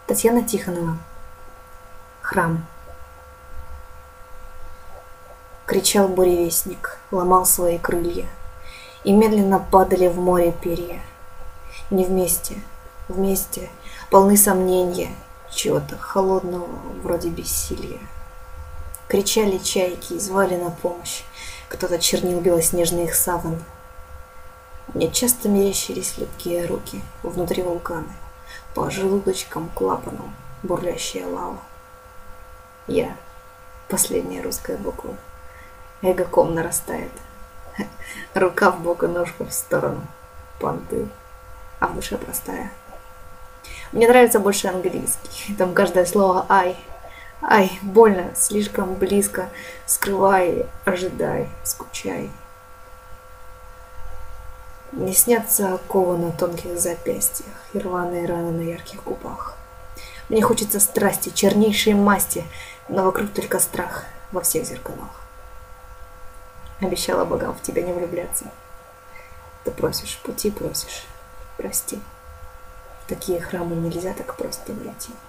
Татьяна Тихонова. Храм. Кричал буревестник, ломал свои крылья, и медленно падали в море перья. Не вместе, вместе, полны сомнения, чего-то холодного, вроде бессилия. Кричали чайки и звали на помощь, кто-то чернил белоснежный их саван. Мне часто мерещились липкие руки внутри вулкана, по желудочкам клапанам бурлящая лава. Я, последняя русская буква, эго-ком нарастает. Рука в бок и ножка в сторону, понты, а в душе простая. Мне нравится больше английский, там каждое слово «ай». Ай, больно, слишком близко, скрывай, ожидай, скучай. Мне снятся оковы на тонких запястьях и рваные раны на ярких губах. Мне хочется страсти, чернейшей масти, но вокруг только страх во всех зеркалах. Обещала богам в тебя не влюбляться. Ты просишь, пути просишь, прости. В такие храмы нельзя так просто войти.